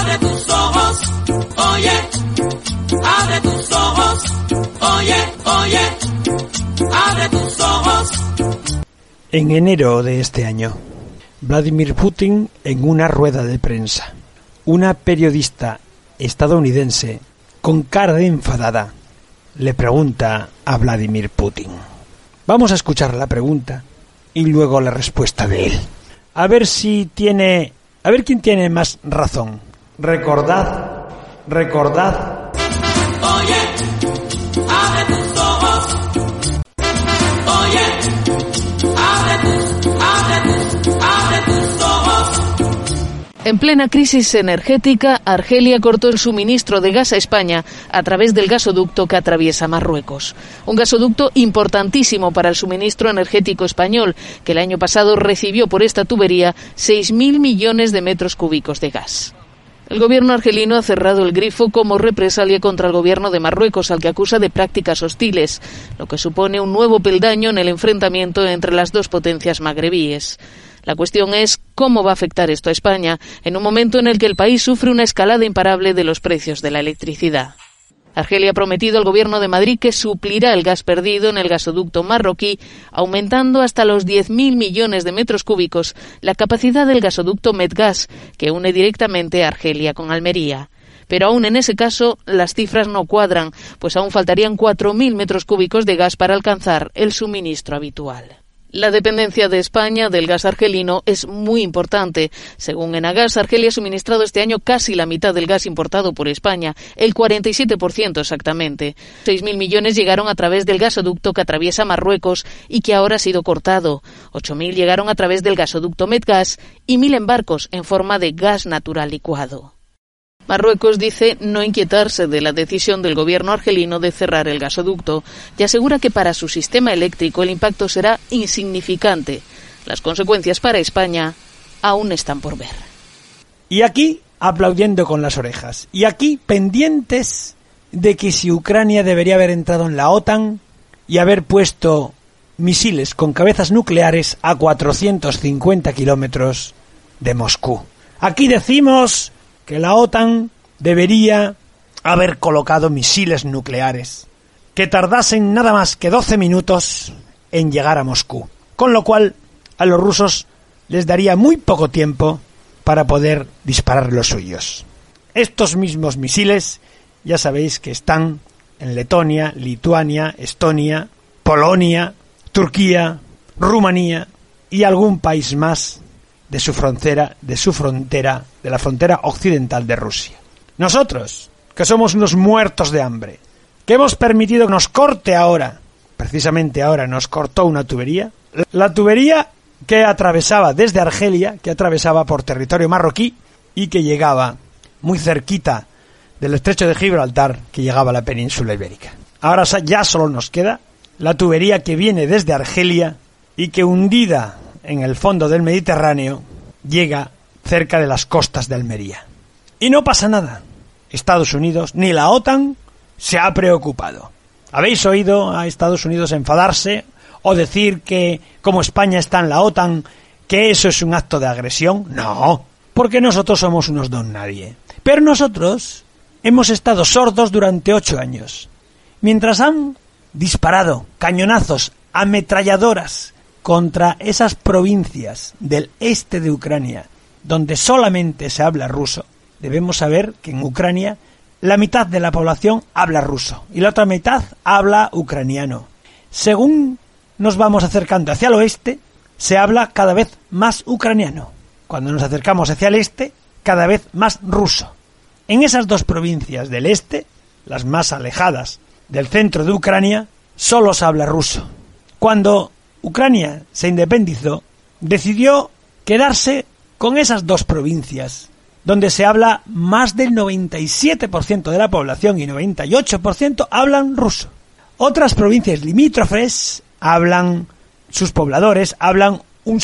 abre tus ojos, oye, abre tus ojos, oye, oye, abre tus ojos. En enero de este año, Vladimir Putin en una rueda de prensa. Una periodista estadounidense con cara de enfadada le pregunta a Vladimir Putin. Vamos a escuchar la pregunta y luego la respuesta de él. A ver quién tiene más razón. Recordad. Oye, abre tus ojos. Oye, abre tus ojos. En plena crisis energética, Argelia cortó el suministro de gas a España a través del gasoducto que atraviesa Marruecos. Un gasoducto importantísimo para el suministro energético español, que el año pasado recibió por esta tubería 6.000 millones de metros cúbicos de gas. El gobierno argelino ha cerrado el grifo como represalia contra el gobierno de Marruecos, al que acusa de prácticas hostiles, lo que supone un nuevo peldaño en el enfrentamiento entre las dos potencias magrebíes. La cuestión es cómo va a afectar esto a España en un momento en el que el país sufre una escalada imparable de los precios de la electricidad. Argelia ha prometido al gobierno de Madrid que suplirá el gas perdido en el gasoducto marroquí, aumentando hasta los 10.000 millones de metros cúbicos la capacidad del gasoducto Medgas, que une directamente a Argelia con Almería. Pero aún en ese caso, las cifras no cuadran, pues aún faltarían 4.000 metros cúbicos de gas para alcanzar el suministro habitual. La dependencia de España del gas argelino es muy importante. Según Enagas, Argelia ha suministrado este año casi la mitad del gas importado por España, el 47% exactamente. 6.000 millones llegaron a través del gasoducto que atraviesa Marruecos y que ahora ha sido cortado. 8.000 llegaron a través del gasoducto Medgas y 1.000 en barcos en forma de gas natural licuado. Marruecos dice no inquietarse de la decisión del gobierno argelino de cerrar el gasoducto y asegura que para su sistema eléctrico el impacto será insignificante. Las consecuencias para España aún están por ver. Y aquí aplaudiendo con las orejas. Y aquí pendientes de que si Ucrania debería haber entrado en la OTAN y haber puesto misiles con cabezas nucleares a 450 kilómetros de Moscú. Aquí decimos que la OTAN debería haber colocado misiles nucleares que tardasen nada más que 12 minutos en llegar a Moscú, con lo cual a los rusos les daría muy poco tiempo para poder disparar los suyos. Estos mismos misiles ya sabéis que están en Letonia, Lituania, Estonia, Polonia, Turquía, Rumanía y algún país más de la frontera occidental de Rusia. Nosotros, que somos unos muertos de hambre, que hemos permitido que nos corte ahora, precisamente ahora nos cortó una tubería, la tubería que atravesaba desde Argelia, que atravesaba por territorio marroquí y que llegaba muy cerquita del estrecho de Gibraltar, que llegaba a la península ibérica. Ahora ya solo nos queda la tubería que viene desde Argelia y que hundida en el fondo del Mediterráneo llega cerca de las costas de Almería. Y no pasa nada. Estados Unidos ni la OTAN se ha preocupado. ¿Habéis oído a Estados Unidos enfadarse o decir que, como España está en la OTAN, que eso es un acto de agresión? No, porque nosotros somos unos don nadie. Pero nosotros hemos estado sordos durante 8 años. Mientras han disparado cañonazos, ametralladoras contra esas provincias del este de Ucrania, donde solamente se habla ruso, debemos saber que en Ucrania la mitad de la población habla ruso y la otra mitad habla ucraniano. Según nos vamos acercando hacia el oeste, se habla cada vez más ucraniano. Cuando nos acercamos hacia el este, cada vez más ruso. En esas dos provincias del este, las más alejadas del centro de Ucrania, solo se habla ruso. Cuando Ucrania se independizó, decidió quedarse con esas dos provincias, donde se habla más del 97% de la población y 98% hablan ruso. Otras provincias limítrofes hablan, sus pobladores hablan, un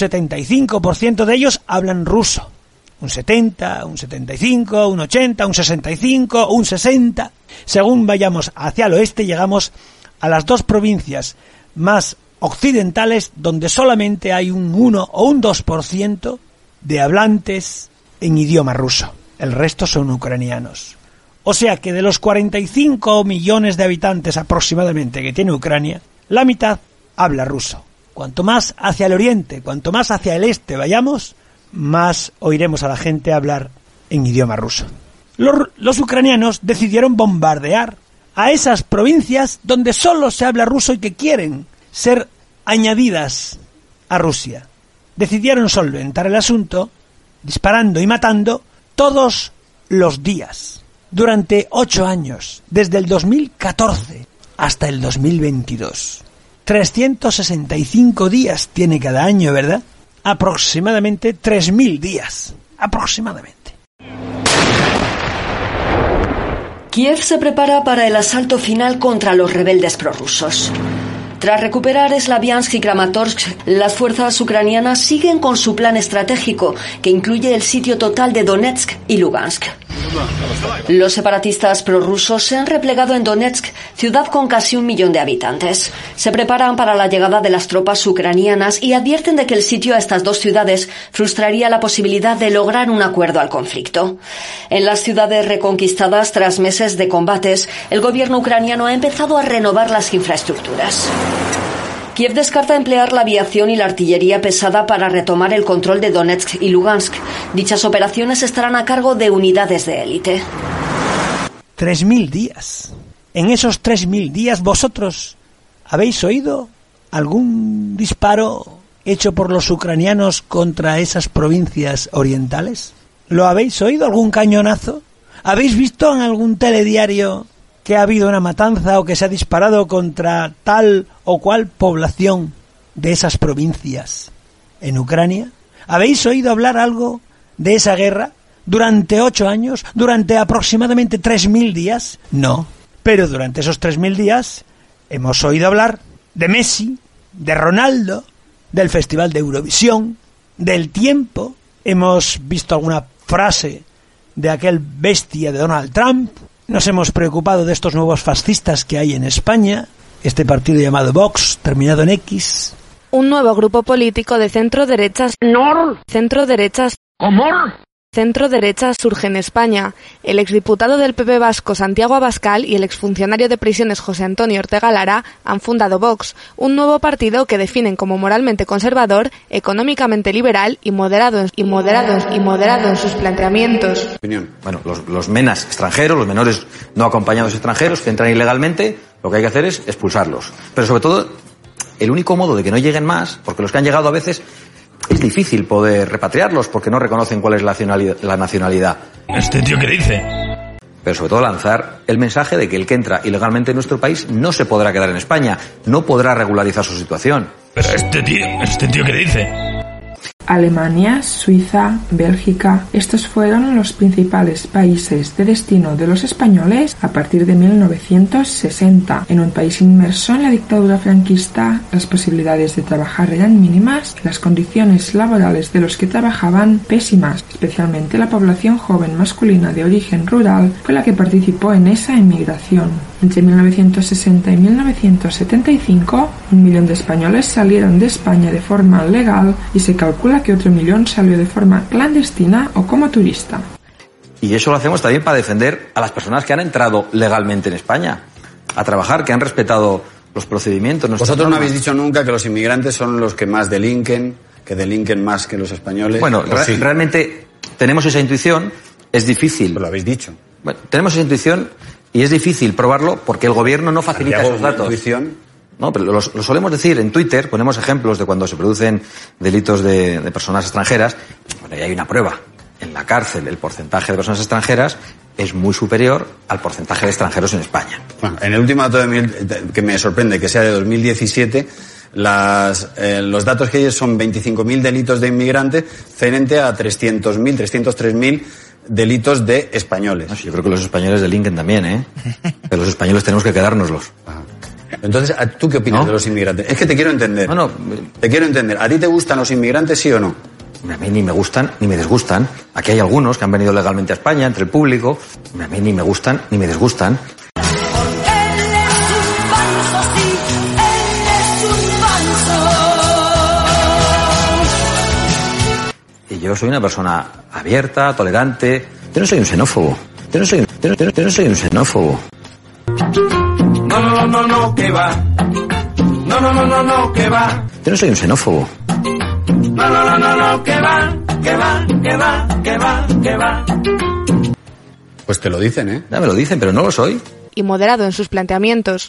75% de ellos hablan ruso. Un 70, un 75, un 80, un 65, un 60. Según vayamos hacia el oeste, llegamos a las dos provincias más occidentales donde solamente hay un 1 o un 2% de hablantes en idioma ruso. el resto son ucranianos. O sea que de los 45 millones de habitantes aproximadamente que tiene Ucrania, la mitad habla ruso. Cuanto más hacia el oriente, cuanto más hacia el este vayamos, más oiremos a la gente hablar en idioma ruso. Los ucranianos decidieron bombardear a esas provincias donde solo se habla ruso y que quieren ser añadidas a Rusia. Decidieron solventar el asunto disparando y matando todos los días, durante 8 años, desde el 2014 hasta el 2022. 365 días tiene cada año, ¿verdad? Aproximadamente 3.000 días, aproximadamente. Kiev se prepara para el asalto final contra los rebeldes prorrusos. Tras recuperar Slaviansk y Kramatorsk, las fuerzas ucranianas siguen con su plan estratégico, que incluye el sitio total de Donetsk y Lugansk. Los separatistas prorrusos se han replegado en Donetsk, ciudad con casi 1 millón de habitantes. Se preparan para la llegada de las tropas ucranianas y advierten de que el sitio a estas 2 ciudades frustraría la posibilidad de lograr un acuerdo al conflicto. En las ciudades reconquistadas tras meses de combates, el gobierno ucraniano ha empezado a renovar las infraestructuras. Kiev descarta emplear la aviación y la artillería pesada para retomar el control de Donetsk y Lugansk. Dichas operaciones estarán a cargo de unidades de élite. 3.000 días. En esos 3.000 días, ¿vosotros habéis oído algún disparo hecho por los ucranianos contra esas provincias orientales? ¿Lo habéis oído? ¿Algún cañonazo? ¿Habéis visto en algún telediario que ha habido una matanza o que se ha disparado contra tal o cual población de esas provincias en Ucrania? ¿Habéis oído hablar algo de esa guerra durante 8 años, durante aproximadamente 3.000 días? No, pero durante esos 3.000 días hemos oído hablar de Messi, de Ronaldo, del Festival de Eurovisión, del tiempo. Hemos visto alguna frase de aquel bestia de Donald Trump. Nos hemos preocupado de estos nuevos fascistas que hay en España, este partido llamado Vox, terminado en X. Un nuevo grupo político de centro-derechas surge en España. El exdiputado del PP vasco Santiago Abascal y el exfuncionario de prisiones José Antonio Ortega Lara han fundado Vox, un nuevo partido que definen como moralmente conservador, económicamente liberal y moderado en sus planteamientos. Bueno, los menas extranjeros, los menores no acompañados extranjeros que entran ilegalmente, lo que hay que hacer es expulsarlos. Pero sobre todo, el único modo de que no lleguen más, porque los que han llegado a veces es difícil poder repatriarlos porque no reconocen cuál es la nacionalidad. ¿Este tío qué dice? Pero sobre todo lanzar el mensaje de que el que entra ilegalmente en nuestro país no se podrá quedar en España, no podrá regularizar su situación. Pero ¿este tío qué dice? Alemania, Suiza, Bélgica, estos fueron los principales países de destino de los españoles a partir de 1960. En un país inmerso en la dictadura franquista, las posibilidades de trabajar eran mínimas, las condiciones laborales de los que trabajaban pésimas, especialmente la población joven masculina de origen rural fue la que participó en esa emigración. Entre 1960 y 1975, 1 millón de españoles salieron de España de forma legal y se calcula que otro 1 millón salió de forma clandestina o como turista. Y eso lo hacemos también para defender a las personas que han entrado legalmente en España a trabajar, que han respetado los procedimientos. Vosotros no habéis dicho nunca que los inmigrantes son los que más delinquen, que delinquen más que los españoles. Bueno, realmente tenemos esa intuición, es difícil. Pero lo habéis dicho. Bueno, tenemos esa intuición y es difícil probarlo porque el gobierno no facilita esos datos. No, pero lo solemos decir en Twitter, ponemos ejemplos de cuando se producen delitos de personas extranjeras. Bueno, y hay una prueba. En la cárcel el porcentaje de personas extranjeras es muy superior al porcentaje de extranjeros en España. Bueno, en el último dato que me sorprende que sea de 2017, los datos que hay son 25.000 delitos de inmigrantes frente a 300.000, 303.000 delitos de españoles. No, yo creo que los españoles delinquen también, ¿eh? Pero los españoles tenemos que quedárnoslos. Entonces, ¿tú qué opinas de los inmigrantes? Es que te quiero entender. Te quiero entender. ¿A ti te gustan los inmigrantes, sí o no? A mí ni me gustan ni me disgustan. Aquí hay algunos que han venido legalmente a España, entre el público. A mí ni me gustan ni me disgustan. Y yo soy una persona abierta, tolerante, Yo no soy un xenófobo. Yo no soy un xenófobo. No, que va. No, que va. Yo no soy un xenófobo. No, que va. Pues te lo dicen, ¿eh? Ya me lo dicen, pero no lo soy. Y moderado en sus planteamientos.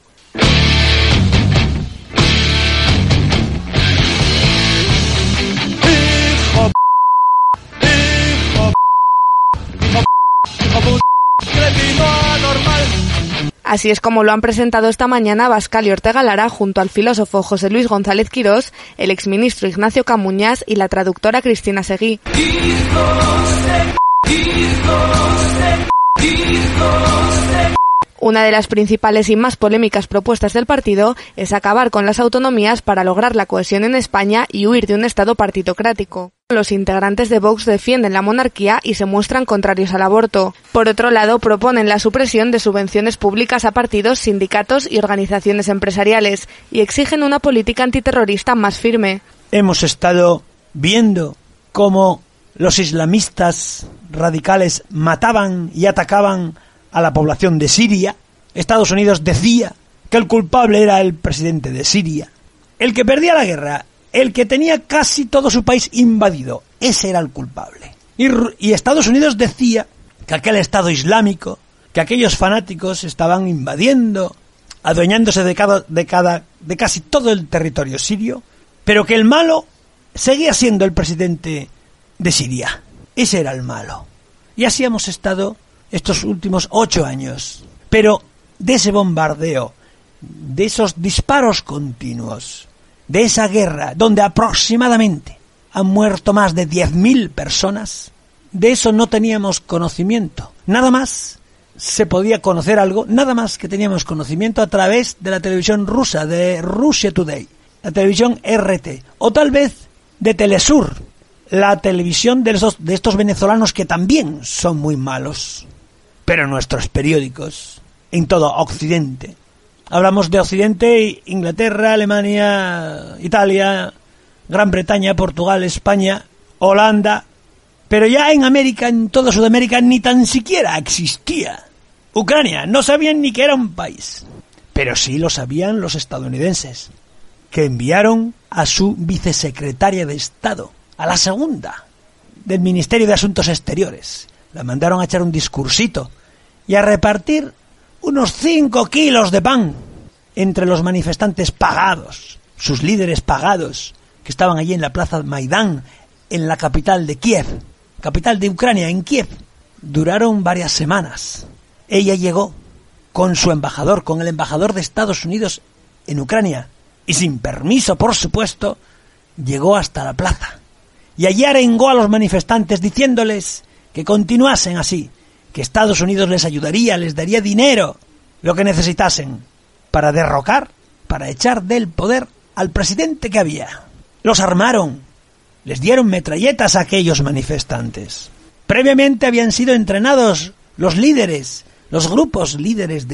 Así es como lo han presentado esta mañana Abascal y Ortega Lara junto al filósofo José Luis González Quirós, el exministro Ignacio Camuñas y la traductora Cristina Seguí. Una de las principales y más polémicas propuestas del partido es acabar con las autonomías para lograr la cohesión en España y huir de un Estado partitocrático. Los integrantes de Vox defienden la monarquía y se muestran contrarios al aborto. Por otro lado, proponen la supresión de subvenciones públicas a partidos, sindicatos y organizaciones empresariales y exigen una política antiterrorista más firme. Hemos estado viendo cómo los islamistas radicales mataban y atacaban a la población de Siria. Estados Unidos decía que el culpable era el presidente de Siria. El que perdía la guerra, el que tenía casi todo su país invadido, ese era el culpable. Y Estados Unidos decía que aquel Estado islámico, que aquellos fanáticos estaban invadiendo, adueñándose de casi todo el territorio sirio, pero que el malo seguía siendo el presidente de Siria. Ese era el malo. Y así hemos estado estos últimos 8 años. Pero de ese bombardeo, de esos disparos continuos, de esa guerra donde aproximadamente han muerto más de 10.000 personas, de eso no teníamos conocimiento. Nada más se podía conocer algo, nada más que teníamos conocimiento a través de la televisión rusa, de Russia Today, la televisión RT, o tal vez de Telesur, la televisión de estos venezolanos que también son muy malos. Pero nuestros periódicos, en todo Occidente, hablamos de Occidente, Inglaterra, Alemania, Italia, Gran Bretaña, Portugal, España, Holanda, pero ya en América, en toda Sudamérica, ni tan siquiera existía Ucrania, no sabían ni que era un país. Pero sí lo sabían los estadounidenses, que enviaron a su vicesecretaria de Estado, a la segunda del Ministerio de Asuntos Exteriores. La mandaron a echar un discursito y a repartir unos 5 kilos de pan entre los manifestantes pagados, sus líderes pagados, que estaban allí en la plaza Maidán, en la capital de Kiev, capital de Ucrania, en Kiev. Duraron varias semanas. Ella llegó con su embajador, con el embajador de Estados Unidos en Ucrania, y sin permiso, por supuesto, llegó hasta la plaza. Y allí arengó a los manifestantes diciéndoles que continuasen así, que Estados Unidos les ayudaría, les daría dinero, lo que necesitasen, para derrocar, para echar del poder al presidente que había. Los armaron, les dieron metralletas a aquellos manifestantes. Previamente habían sido entrenados los líderes, los grupos líderes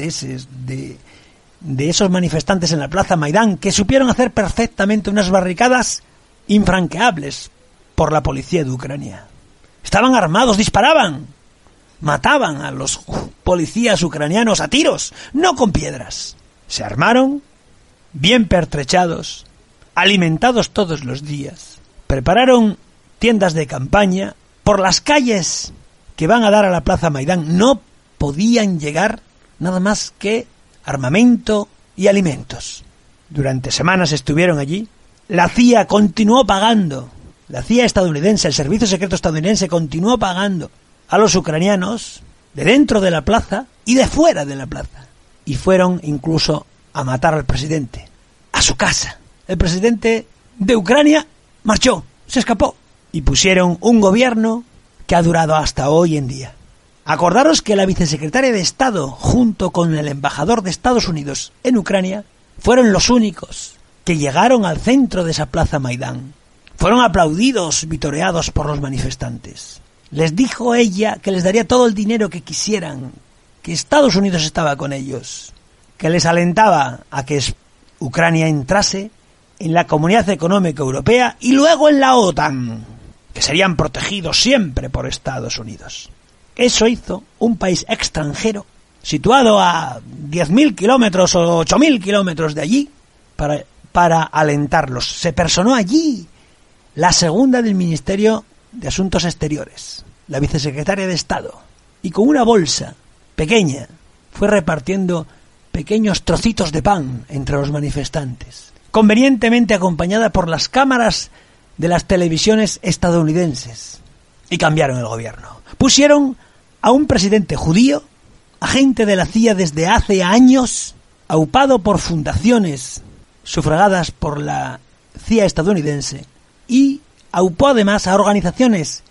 de esos manifestantes en la plaza Maidán, que supieron hacer perfectamente unas barricadas infranqueables por la policía de Ucrania. Estaban armados, disparaban, mataban a los policías ucranianos a tiros, no con piedras. Se armaron, bien pertrechados, alimentados todos los días. Prepararon tiendas de campaña. Por las calles que van a dar a la plaza Maidán no podían llegar nada más que armamento y alimentos. Durante semanas estuvieron allí. La CIA continuó pagando. La CIA estadounidense, el Servicio Secreto estadounidense, continuó pagando a los ucranianos de dentro de la plaza y de fuera de la plaza. Y fueron incluso a matar al presidente, a su casa. El presidente de Ucrania marchó, se escapó. Y pusieron un gobierno que ha durado hasta hoy en día. Acordaros que la vicesecretaria de Estado, junto con el embajador de Estados Unidos en Ucrania, fueron los únicos que llegaron al centro de esa plaza Maidán. Fueron aplaudidos, vitoreados por los manifestantes. Les dijo ella que les daría todo el dinero que quisieran, que Estados Unidos estaba con ellos, que les alentaba a que Ucrania entrase en la Comunidad Económica Europea y luego en la OTAN, que serían protegidos siempre por Estados Unidos. Eso hizo un país extranjero, situado a 10.000 kilómetros o 8.000 kilómetros de allí, para alentarlos. Se personó allí la segunda del Ministerio de Asuntos Exteriores, la vicesecretaria de Estado, y con una bolsa pequeña fue repartiendo pequeños trocitos de pan entre los manifestantes, convenientemente acompañada por las cámaras de las televisiones estadounidenses, y cambiaron el gobierno. Pusieron a un presidente judío, agente de la CIA desde hace años, aupado por fundaciones sufragadas por la CIA estadounidense, y aupó además a organizaciones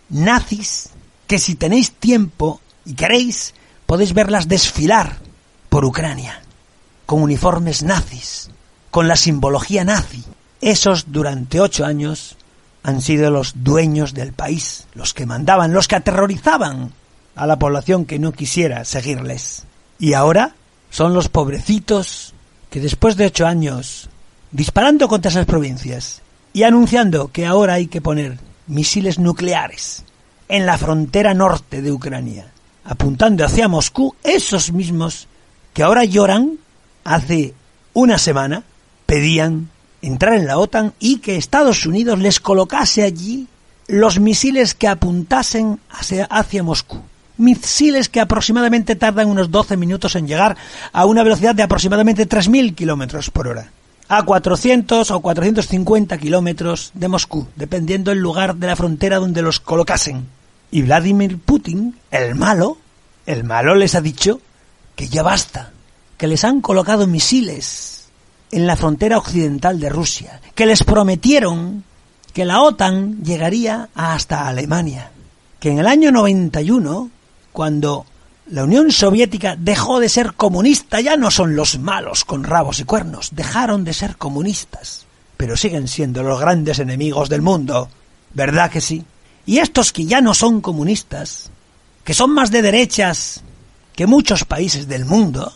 nazis que, si tenéis tiempo y queréis, podéis verlas desfilar por Ucrania, con uniformes nazis, con la simbología nazi. Esos durante 8 años han sido los dueños del país, los que mandaban, los que aterrorizaban a la población que no quisiera seguirles. Y ahora son los pobrecitos que, después de 8 años disparando contra esas provincias y anunciando que ahora hay que poner misiles nucleares en la frontera norte de Ucrania, apuntando hacia Moscú, esos mismos que ahora lloran, hace una semana pedían entrar en la OTAN y que Estados Unidos les colocase allí los misiles que apuntasen hacia Moscú. Misiles que aproximadamente tardan unos 12 minutos en llegar a una velocidad de aproximadamente 3.000 kilómetros por hora, a 400 o 450 kilómetros de Moscú, dependiendo del lugar de la frontera donde los colocasen. Y Vladimir Putin, el malo les ha dicho que ya basta, que les han colocado misiles en la frontera occidental de Rusia, que les prometieron que la OTAN llegaría hasta Alemania, que en el año 91, cuando la Unión Soviética dejó de ser comunista, ya no son los malos con rabos y cuernos, dejaron de ser comunistas, pero siguen siendo los grandes enemigos del mundo, ¿verdad que sí? Y estos que ya no son comunistas, que son más de derechas que muchos países del mundo,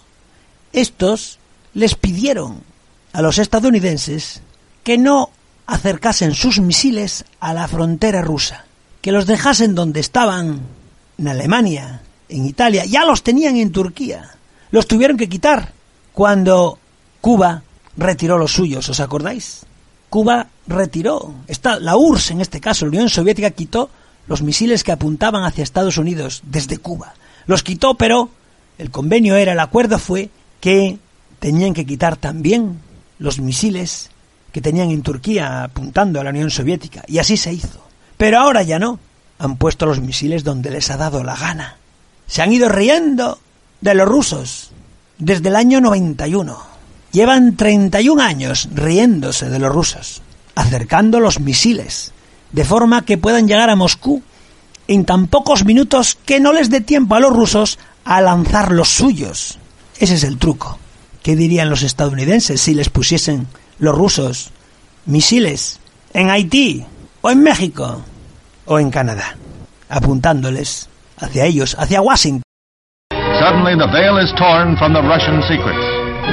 estos les pidieron a los estadounidenses que no acercasen sus misiles a la frontera rusa, que los dejasen donde estaban, en Alemania, en Italia. Ya los tenían en Turquía, los tuvieron que quitar cuando Cuba retiró los suyos, ¿os acordáis? Cuba retiró, la URSS en este caso, la Unión Soviética, quitó los misiles que apuntaban hacia Estados Unidos desde Cuba. Los quitó, pero el acuerdo fue que tenían que quitar también los misiles que tenían en Turquía apuntando a la Unión Soviética, y así se hizo. Pero ahora ya no, han puesto los misiles donde les ha dado la gana. Se han ido riendo de los rusos desde el año 91. Llevan 31 años riéndose de los rusos, acercando los misiles, de forma que puedan llegar a Moscú en tan pocos minutos que no les dé tiempo a los rusos a lanzar los suyos. Ese es el truco. ¿Qué dirían los estadounidenses si les pusiesen los rusos misiles en Haití, o en México, o en Canadá, apuntándoles hacia ellos, hacia Washington? Suddenly the veil is torn from the Russian secrets.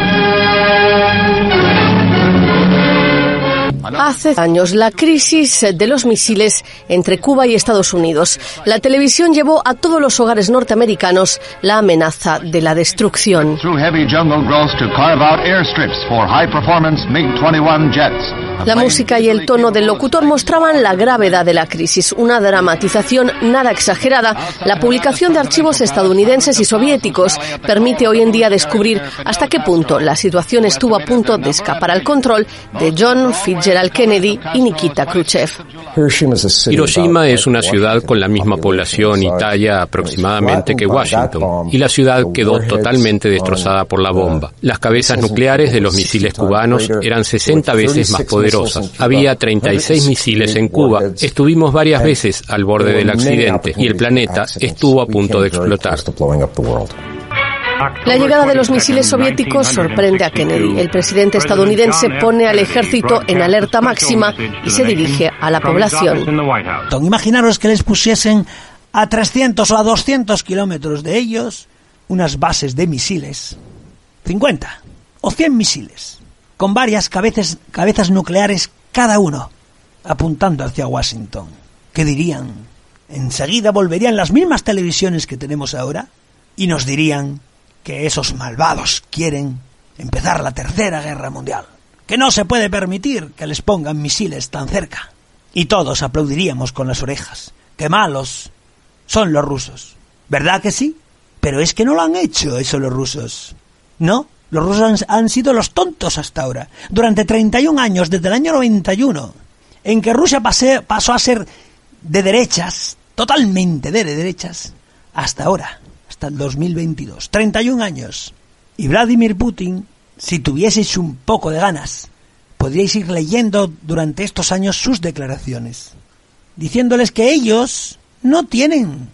Hace años, la crisis de los misiles entre Cuba y Estados Unidos. La televisión llevó a todos los hogares norteamericanos la amenaza de la destrucción. La música y el tono del locutor mostraban la gravedad de la crisis, una dramatización nada exagerada. La publicación de archivos estadounidenses y soviéticos permite hoy en día descubrir hasta qué punto la situación estuvo a punto de escapar al control de John Fitzgerald Kennedy y Nikita Khrushchev. Hiroshima es una ciudad con la misma población y talla aproximadamente que Washington, y la ciudad quedó totalmente destrozada por la bomba. Las cabezas nucleares de los misiles cubanos eran 60 veces más poderosas. Había 36 misiles en Cuba. Estuvimos varias veces al borde del accidente y el planeta estuvo a punto de explotar. La llegada de los misiles soviéticos sorprende a Kennedy. El presidente estadounidense pone al ejército en alerta máxima y se dirige a la población. Imaginaros que les pusiesen a 300 o a 200 kilómetros de ellos unas bases de misiles, 50 o 100 misiles, con varias cabezas nucleares cada uno, apuntando hacia Washington. ¿Qué dirían enseguida volverían las mismas televisiones que tenemos ahora y nos dirían que esos malvados quieren empezar la Tercera Guerra Mundial, que no se puede permitir que les pongan misiles tan cerca. Y todos aplaudiríamos con las orejas. ¡Qué malos son los rusos! ¿Verdad que sí? Pero es que no lo han hecho eso los rusos. No, los rusos han sido los tontos hasta ahora. Durante 31 años, desde el año 91, en que Rusia pasó a ser de derechas, totalmente de derechas, hasta ahora, hasta el 2022. 31 años. Y Vladimir Putin, si tuvieseis un poco de ganas, podríais ir leyendo durante estos años sus declaraciones, diciéndoles que ellos no tienen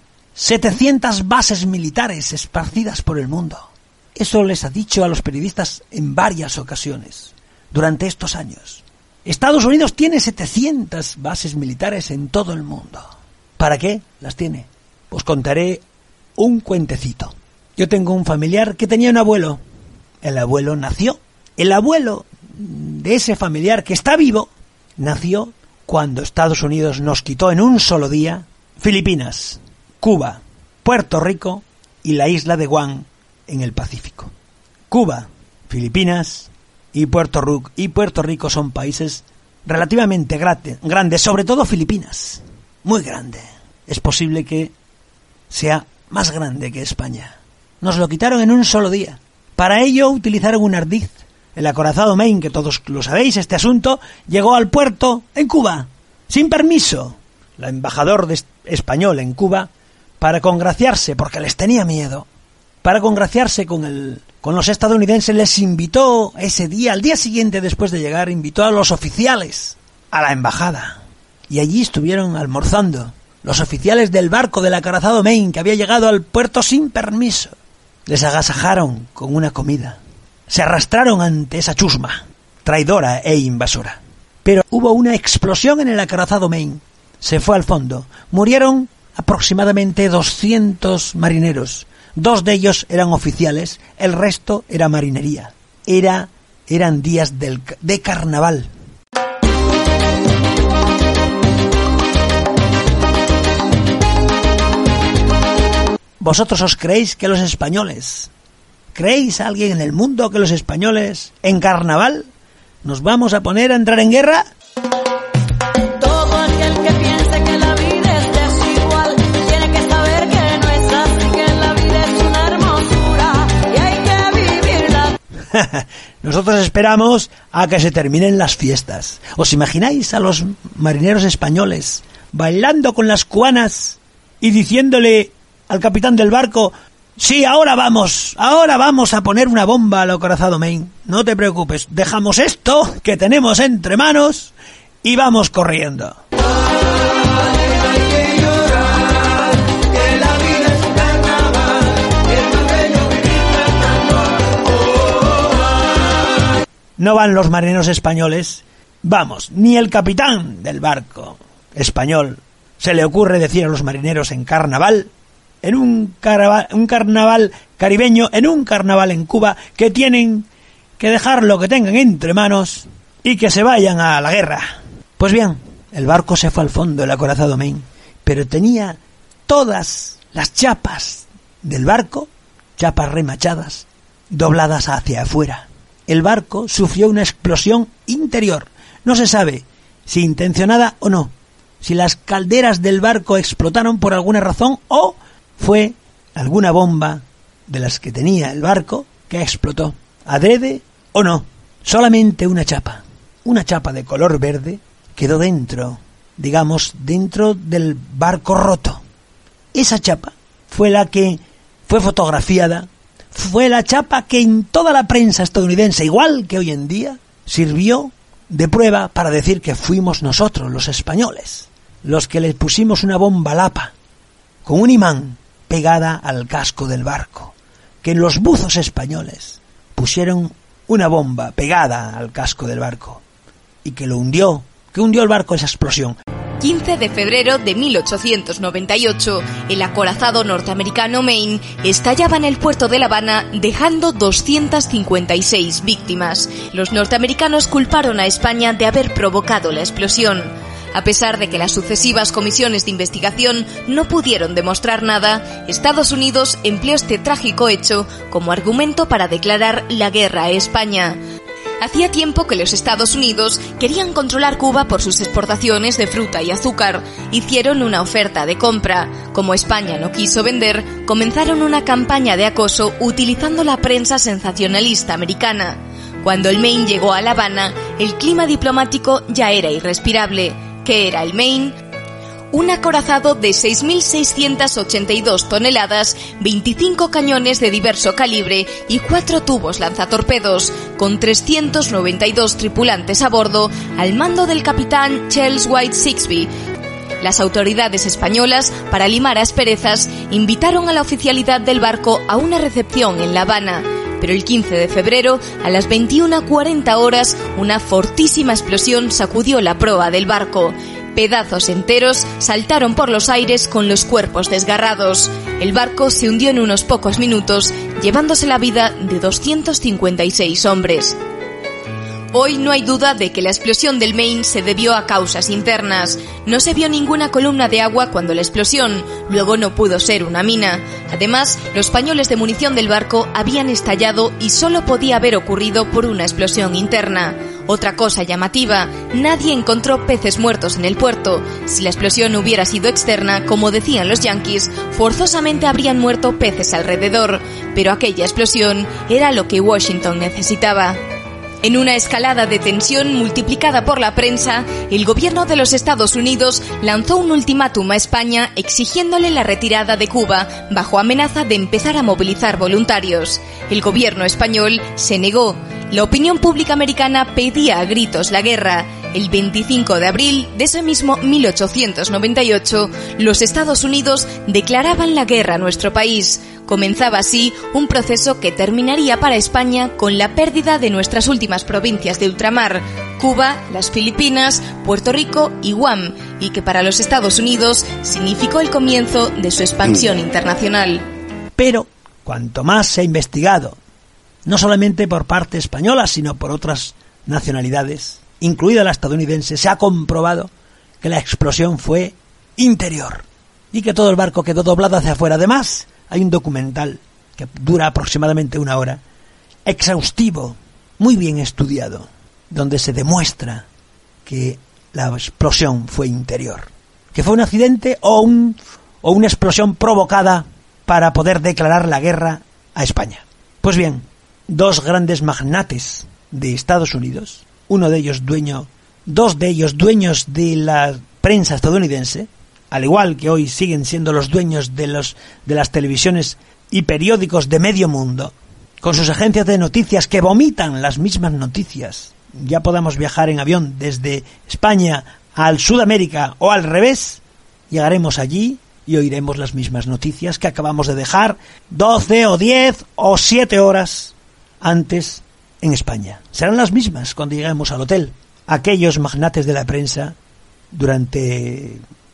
700 bases militares esparcidas por el mundo. Eso les ha dicho a los periodistas en varias ocasiones durante estos años. Estados Unidos tiene 700 bases militares en todo el mundo. ¿Para qué las tiene? Os contaré un cuentecito. Yo tengo un familiar que tenía un abuelo. El abuelo nació. El abuelo de ese familiar que está vivo nació cuando Estados Unidos nos quitó en un solo día Filipinas, Cuba, Puerto Rico y la isla de Guam en el Pacífico. Cuba, Filipinas y Puerto Rico son países relativamente grandes, sobre todo Filipinas, muy grande. Es posible que sea más grande que España. Nos lo quitaron en un solo día. Para ello utilizaron un ardiz. El acorazado Maine, que todos lo sabéis, este asunto, llegó al puerto en Cuba, sin permiso. El embajador español en Cuba, para congraciarse, porque les tenía miedo, para congraciarse con los estadounidenses, les invitó ese día, al día siguiente después de llegar, invitó a los oficiales a la embajada. Y allí estuvieron almorzando los oficiales del barco del acorazado Maine, que había llegado al puerto sin permiso. Les agasajaron con una comida. Se arrastraron ante esa chusma, traidora e invasora. Pero hubo una explosión en el acorazado Maine. Se fue al fondo. Murieron aproximadamente 200 marineros. 2 de ellos eran oficiales, el resto era marinería. Eran días de carnaval. ¿Vosotros os creéis que los españoles... ¿Creéis a alguien en el mundo que los españoles, en carnaval, nos vamos a poner a entrar en guerra? Todo aquel que piense que la vida es desigual tiene que saber que no es así, que la vida es una hermosura y hay que vivirla. Nosotros esperamos a que se terminen las fiestas. ¿Os imagináis a los marineros españoles bailando con las cubanas y diciéndole al capitán del barco: sí, ahora vamos a poner una bomba al acorazado Maine. No te preocupes, dejamos esto que tenemos entre manos y vamos corriendo. No van los marineros españoles, vamos, ni el capitán del barco español se le ocurre decir a los marineros en carnaval, en un carnaval caribeño, en un carnaval en Cuba, que tienen que dejar lo que tengan entre manos y que se vayan a la guerra. Pues bien, el barco se fue al fondo, el acorazado Maine, pero tenía todas las chapas del barco, chapas remachadas, dobladas hacia afuera. El barco sufrió una explosión interior. No se sabe si intencionada o no, si las calderas del barco explotaron por alguna razón o fue alguna bomba de las que tenía el barco que explotó. ¿Adrede o no? Solamente una chapa de color verde quedó dentro del barco roto. Esa chapa fue la que fue fotografiada, fue la chapa que en toda la prensa estadounidense, igual que hoy en día, sirvió de prueba para decir que fuimos nosotros, los españoles, los que le pusimos una bomba lapa con un imán pegada al casco del barco, que los buzos españoles pusieron una bomba pegada al casco del barco y que hundió el barco esa explosión. 15 de febrero de 1898, el acorazado norteamericano Maine estallaba en el puerto de La Habana, dejando 256 víctimas. Los norteamericanos culparon a España de haber provocado la explosión. A pesar de que las sucesivas comisiones de investigación no pudieron demostrar nada, Estados Unidos empleó este trágico hecho como argumento para declarar la guerra a España. Hacía tiempo que los Estados Unidos querían controlar Cuba por sus exportaciones de fruta y azúcar. Hicieron una oferta de compra. Como España no quiso vender, comenzaron una campaña de acoso utilizando la prensa sensacionalista americana. Cuando el Maine llegó a La Habana, el clima diplomático ya era irrespirable. ¿Qué era el Maine? Un acorazado de 6.682 toneladas, 25 cañones de diverso calibre y 4 tubos lanzatorpedos, con 392 tripulantes a bordo, al mando del capitán Charles White Sixby. Las autoridades españolas, para limar asperezas, invitaron a la oficialidad del barco a una recepción en La Habana. Pero el 15 de febrero, a las 21:40 horas, una fortísima explosión sacudió la proa del barco. Pedazos enteros saltaron por los aires con los cuerpos desgarrados. El barco se hundió en unos pocos minutos, llevándose la vida de 256 hombres. Hoy no hay duda de que la explosión del Maine se debió a causas internas. No se vio ninguna columna de agua cuando la explosión, luego no pudo ser una mina. Además, los pañoles de munición del barco habían estallado y solo podía haber ocurrido por una explosión interna. Otra cosa llamativa, nadie encontró peces muertos en el puerto. Si la explosión hubiera sido externa, como decían los yanquis, forzosamente habrían muerto peces alrededor. Pero aquella explosión era lo que Washington necesitaba. En una escalada de tensión multiplicada por la prensa, el gobierno de los Estados Unidos lanzó un ultimátum a España exigiéndole la retirada de Cuba bajo amenaza de empezar a movilizar voluntarios. El gobierno español se negó. La opinión pública americana pedía a gritos la guerra. El 25 de abril de ese mismo 1898, los Estados Unidos declaraban la guerra a nuestro país. Comenzaba así un proceso que terminaría para España con la pérdida de nuestras últimas provincias de ultramar, Cuba, las Filipinas, Puerto Rico y Guam, y que para los Estados Unidos significó el comienzo de su expansión internacional. Pero, cuanto más se ha investigado, no solamente por parte española, sino por otras nacionalidades, incluida la estadounidense, se ha comprobado que la explosión fue interior y que todo el barco quedó doblado hacia afuera. Además, hay un documental que dura aproximadamente 1 hora, exhaustivo, muy bien estudiado, donde se demuestra que la explosión fue interior, que fue un accidente o una explosión provocada para poder declarar la guerra a España. Pues bien, 2 grandes magnates de Estados Unidos, dos de ellos dueños de la prensa estadounidense, al igual que hoy siguen siendo los dueños de las televisiones y periódicos de medio mundo, con sus agencias de noticias que vomitan las mismas noticias. Ya podamos viajar en avión desde España al Sudamérica o al revés, llegaremos allí y oiremos las mismas noticias que acabamos de dejar 12 o 10 o 7 horas antes en España. Serán las mismas cuando lleguemos al hotel. Aquellos magnates de la prensa, durante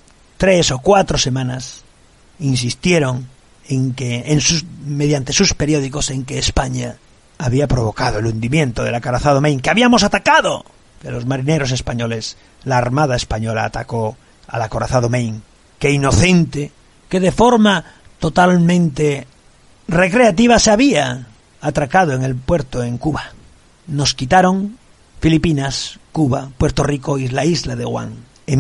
3 o 4 semanas, insistieron en que, mediante sus periódicos, en que España había provocado el hundimiento del acorazado Maine, que habíamos atacado, que los marineros españoles, la Armada española atacó al acorazado Maine, que inocente, que de forma totalmente recreativa se había atracado en el puerto en Cuba. Nos quitaron Filipinas, Cuba, Puerto Rico y la isla de Guam en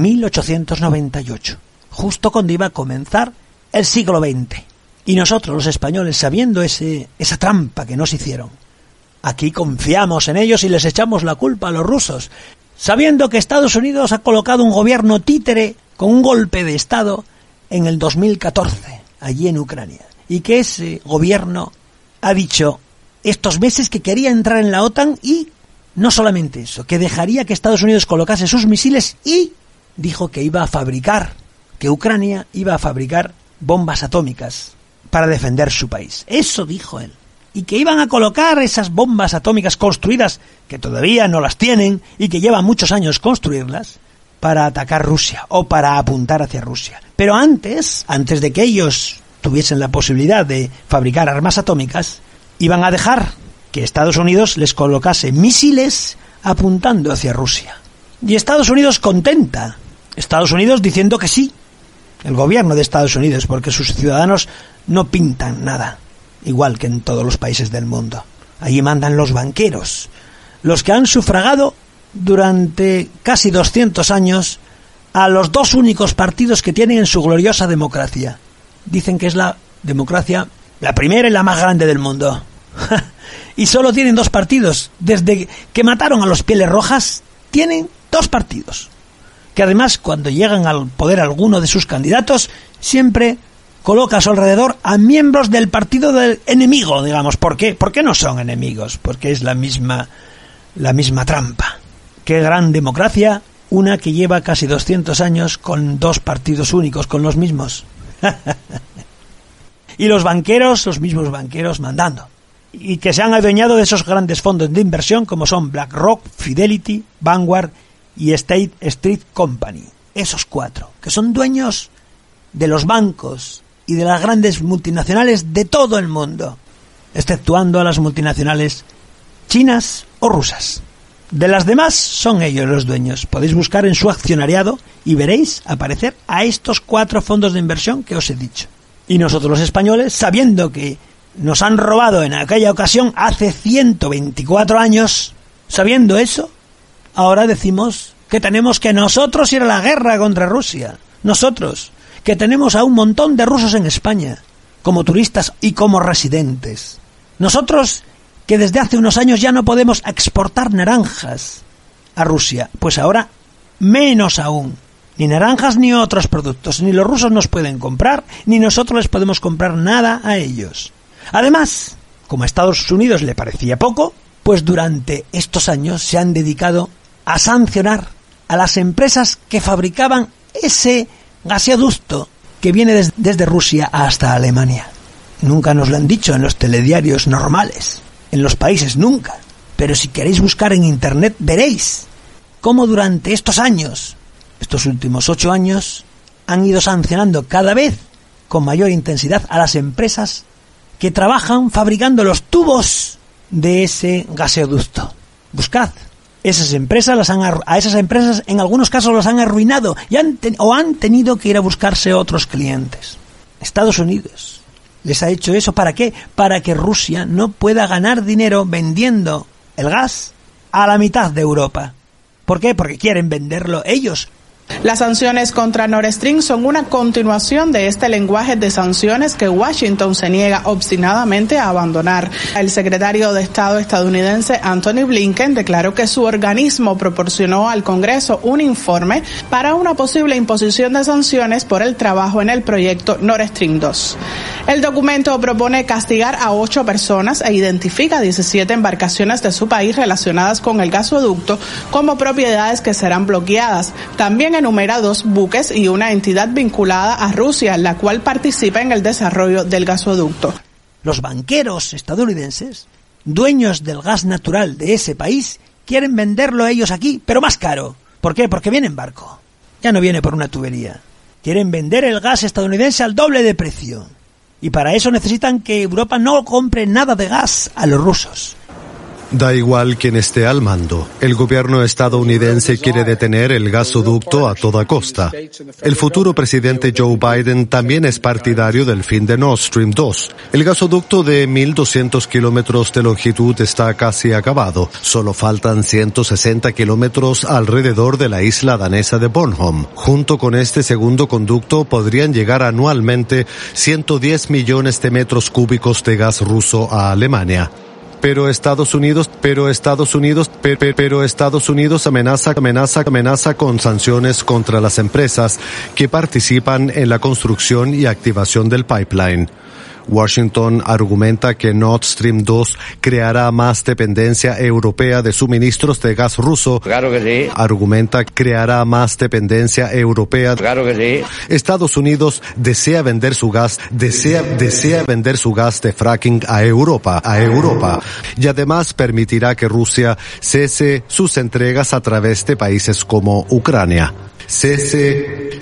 1898, justo cuando iba a comenzar el siglo XX. Y nosotros, los españoles, sabiendo esa trampa que nos hicieron, aquí confiamos en ellos y les echamos la culpa a los rusos, sabiendo que Estados Unidos ha colocado un gobierno títere con un golpe de Estado en el 2014, allí en Ucrania, y que ese gobierno ha dicho estos meses que quería entrar en la OTAN y no solamente eso, que dejaría que Estados Unidos colocase sus misiles y dijo que que Ucrania iba a fabricar bombas atómicas para defender su país. Eso dijo él. Y que iban a colocar esas bombas atómicas construidas, que todavía no las tienen y que llevan muchos años construirlas, para atacar Rusia o para apuntar hacia Rusia. Pero antes de que ellos tuviesen la posibilidad de fabricar armas atómicas, iban a dejar que Estados Unidos les colocase misiles apuntando hacia Rusia. Y Estados Unidos contenta Estados Unidos diciendo que sí. El gobierno de Estados Unidos, porque sus ciudadanos no pintan nada, igual que en todos los países del mundo. Allí mandan los banqueros, los que han sufragado durante casi 200 años a los dos únicos partidos que tienen en su gloriosa democracia. Dicen que es la democracia, la primera y la más grande del mundo. Y solo tienen dos partidos. Desde que mataron a los Pieles Rojas, tienen dos partidos. Que además, cuando llegan al poder alguno de sus candidatos, siempre coloca a su alrededor a miembros del partido del enemigo, digamos. ¿Por qué? ¿Por qué no son enemigos? Porque es la misma trampa. Qué gran democracia, una que lleva casi 200 años con dos partidos únicos, con los mismos. Y los banqueros, los mismos banqueros mandando. Y que se han adueñado de esos grandes fondos de inversión como son BlackRock, Fidelity, Vanguard y State Street Company. Esos cuatro, que son dueños de los bancos y de las grandes multinacionales de todo el mundo, exceptuando a las multinacionales chinas o rusas. De las demás son ellos los dueños. Podéis buscar en su accionariado y veréis aparecer a estos cuatro fondos de inversión que os he dicho. Y nosotros los españoles, sabiendo que nos han robado en aquella ocasión hace 124 años, sabiendo eso, ahora decimos que tenemos que nosotros ir a la guerra contra Rusia. Nosotros, que tenemos a un montón de rusos en España, como turistas y como residentes. Nosotros, que desde hace unos años ya no podemos exportar naranjas a Rusia, pues ahora menos aún. Ni naranjas ni otros productos, ni los rusos nos pueden comprar, ni nosotros les podemos comprar nada a ellos. Además, como a Estados Unidos le parecía poco, pues durante estos años se han dedicado a sancionar a las empresas que fabricaban ese gaseoducto que viene desde Rusia hasta Alemania. Nunca nos lo han dicho en los telediarios normales, en los países nunca, pero si queréis buscar en internet veréis cómo durante estos años, estos últimos 8 años, han ido sancionando cada vez con mayor intensidad a las empresas que trabajan fabricando los tubos de ese gaseoducto. Buscad. Esas empresas a esas empresas en algunos casos las han arruinado y han tenido que ir a buscarse otros clientes. Estados Unidos les ha hecho eso. ¿Para qué? Para que Rusia no pueda ganar dinero vendiendo el gas a la mitad de Europa. ¿Por qué? Porque quieren venderlo ellos. Las sanciones contra Nord Stream son una continuación de este lenguaje de sanciones que Washington se niega obstinadamente a abandonar. El secretario de Estado estadounidense Antony Blinken declaró que su organismo proporcionó al Congreso un informe para una posible imposición de sanciones por el trabajo en el proyecto Nord Stream 2. El documento propone castigar a 8 personas e identifica 17 embarcaciones de su país relacionadas con el gasoducto como propiedades que serán bloqueadas. También enumera 2 buques y una entidad vinculada a Rusia, la cual participa en el desarrollo del gasoducto. Los banqueros estadounidenses, dueños del gas natural de ese país, quieren venderlo ellos aquí, pero más caro. ¿Por qué? Porque viene en barco. Ya no viene por una tubería. Quieren vender el gas estadounidense al doble de precio. Y para eso necesitan que Europa no compre nada de gas a los rusos. Da igual quien esté al mando. El gobierno estadounidense quiere detener el gasoducto a toda costa. El futuro presidente Joe Biden también es partidario del fin de Nord Stream 2. El gasoducto de 1.200 kilómetros de longitud está casi acabado. Solo faltan 160 kilómetros alrededor de la isla danesa de Bornholm. Junto con este segundo conducto podrían llegar anualmente 110 millones de metros cúbicos de gas ruso a Alemania. Pero Estados Unidos amenaza con sanciones contra las empresas que participan en la construcción y activación del pipeline. Washington argumenta que Nord Stream 2 creará más dependencia europea de suministros de gas ruso. Claro que sí. Argumenta que creará más dependencia europea. Claro que sí. Estados Unidos desea vender su gas de fracking a Europa. Y además permitirá que Rusia cese sus entregas a través de países como Ucrania. Cese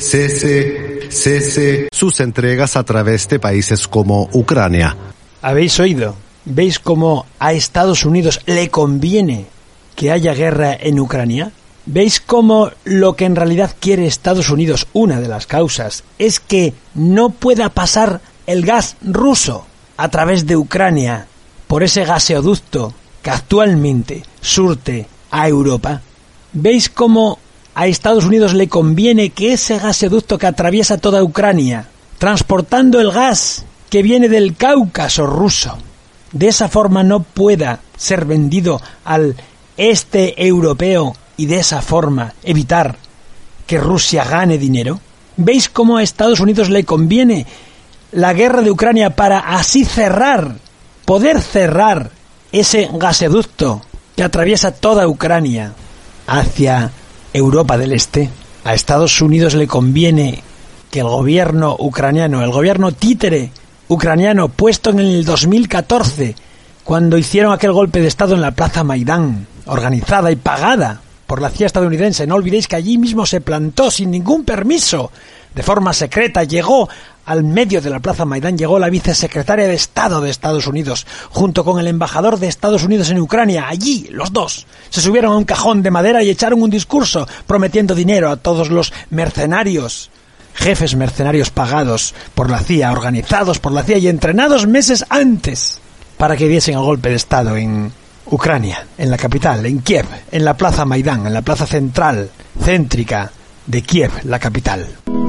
sus entregas a través de países como Ucrania. ¿Habéis oído? ¿Veis cómo a Estados Unidos le conviene que haya guerra en Ucrania? ¿Veis cómo lo que en realidad quiere Estados Unidos, una de las causas, es que no pueda pasar el gas ruso a través de Ucrania por ese gaseoducto que actualmente surte a Europa? ¿Veis cómo a Estados Unidos le conviene que ese gaseoducto que atraviesa toda Ucrania, transportando el gas que viene del Cáucaso ruso, de esa forma no pueda ser vendido al este europeo y de esa forma evitar que Rusia gane dinero? ¿Veis cómo a Estados Unidos le conviene la guerra de Ucrania para así poder cerrar ese gaseoducto que atraviesa toda Ucrania hacia Europa del Este? A Estados Unidos le conviene que el gobierno ucraniano, el gobierno títere ucraniano puesto en el 2014, cuando hicieron aquel golpe de Estado en la Plaza Maidán, organizada y pagada por la CIA estadounidense, no olvidéis que allí mismo se plantó sin ningún permiso, de forma secreta, llegó al medio de la Plaza Maidán, llegó la vicesecretaria de Estado de Estados Unidos, junto con el embajador de Estados Unidos en Ucrania. Allí, los dos, se subieron a un cajón de madera y echaron un discurso prometiendo dinero a todos los mercenarios, jefes mercenarios pagados por la CIA, organizados por la CIA y entrenados meses antes para que diesen el golpe de Estado en Ucrania, en la capital, en Kiev, en la Plaza Maidán, en la plaza central, céntrica de Kiev, la capital.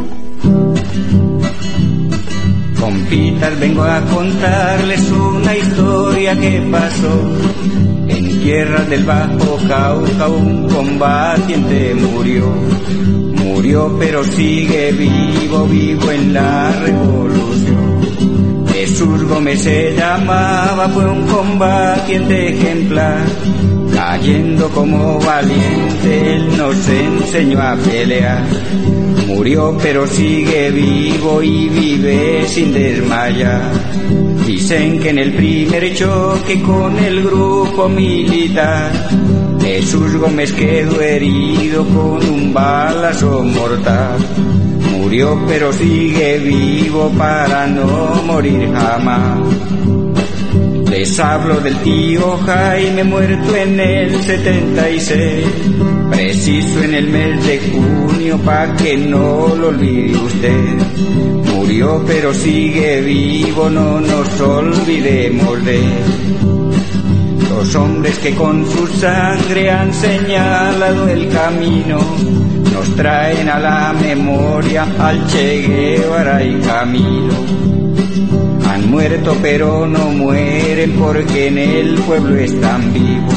Compitas, vengo a contarles una historia que pasó en tierras del Bajo Cauca. Un combatiente murió pero sigue vivo en la revolución. Jesús Gómez se llamaba, fue un combatiente ejemplar, cayendo como valiente, él nos enseñó a pelear. Murió pero sigue vivo y vive sin desmayar. Dicen que en el primer choque con el grupo militar, Jesús Gómez quedó herido con un balazo mortal. Murió pero sigue vivo para no morir jamás. Les hablo del tío Jaime, muerto en el 76, preciso en el mes de junio, pa' que no lo olvide usted. Murió pero sigue vivo, no nos olvidemos de él. Los hombres que con su sangre han señalado el camino, nos traen a la memoria al Che Guevara y Camilo. Han muerto pero no mueren porque en el pueblo están vivos.